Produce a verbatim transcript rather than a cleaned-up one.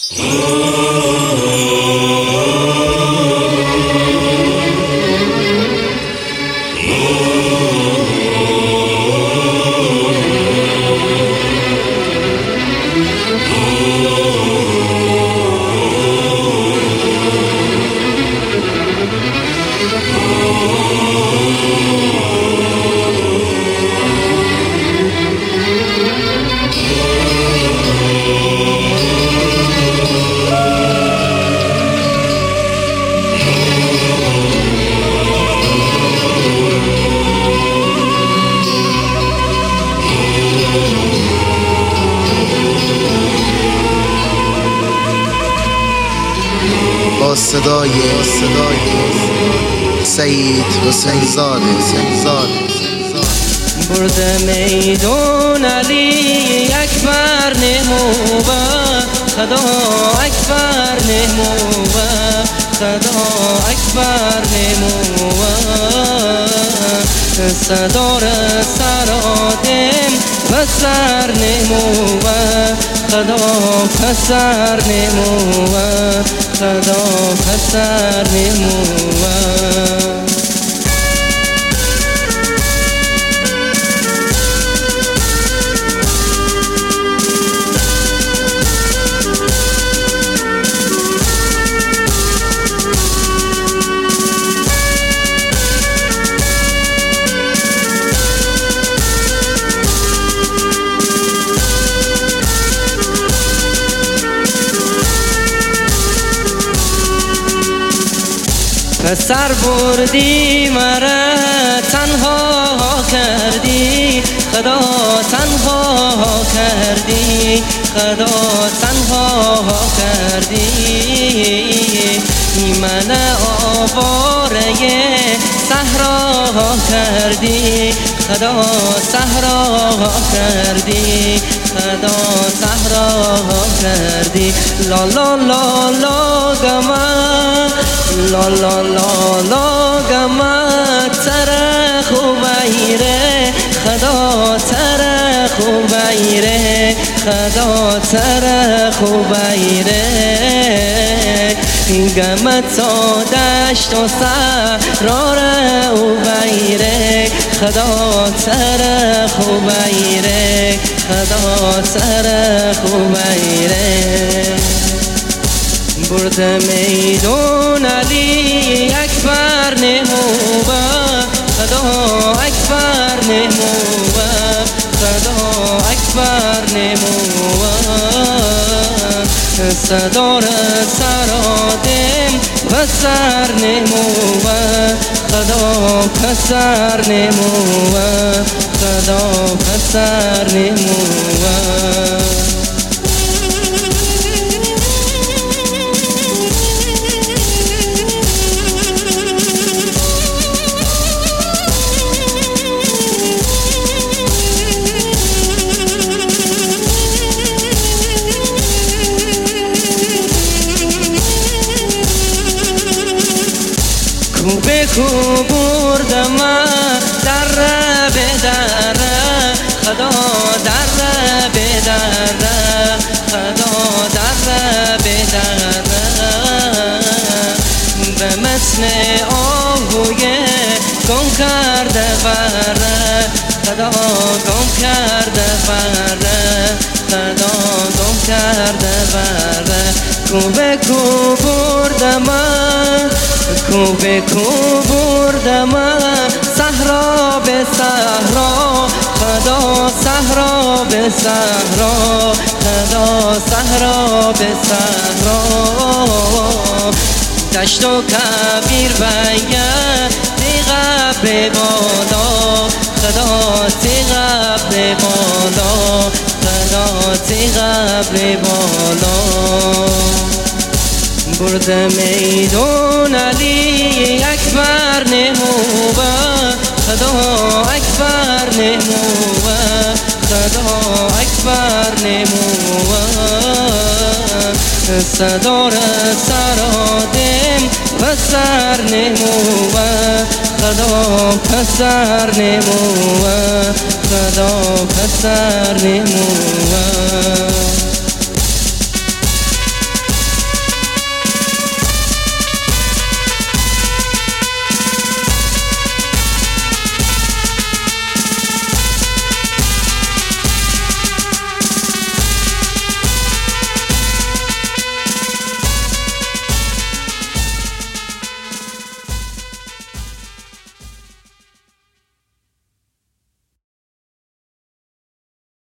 با صدای صدای سید حسین زاده برد میدون علی اکبر نموبه خدا اکبر نموبه خدا اکبر نموبه صدار سرادم پسر نموبه خدا پسر نموبه خدا پسر نموبه پسر بردی مرا تنها کردی خدا تنها کردی خدا تنها کردی من آواره صحرا کردی خدا صحرا کردی خدا صحرا کردی لا لا لا لا گما لا لا لا لا گما تر خوبیره خدا تر خوبیره خدا تر خوبیره گم تا دشت و صحرا رو بیره خدا تر خوبیره خدا تر خوبیره برد میدون علی اکبر نموبه خدا اکبر نموبه خدا اکبر نموبه صدار سرادم پسر نموبه خدا پسر نموبه خدا پسر نموبه به کو بردم در به در خدا در به در خدا در به در به متن آهوی گم کرده بر خدا گم کرده بر خدا گم کرده بر کو به کو بردم کو به کو بردم صحرا به صحرا خدا صحرا به صحرا خدا صحرا به صحرا دشت و کبیر بگه تی قبر بالا خدا تی قبر بالا خدا تی قبر بالا برد میدون علی اکبر نموبه خدا اکبر نموبه خدا اکبر نموبه صدار سرادم پسر نموبه خدا پسر نموبه خدا پسر نموبه